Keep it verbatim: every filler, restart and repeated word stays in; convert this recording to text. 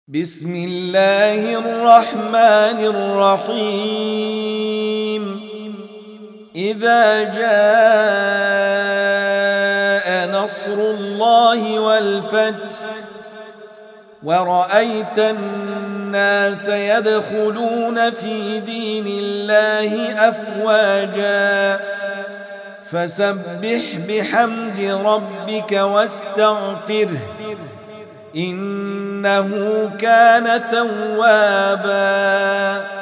بسم الله الرحمن الرحيم إذا جاء نصر الله والفتح ورأيت الناس يدخلون في دين الله أفواجا فسبح بحمد ربك واستغفره إنه كان توابا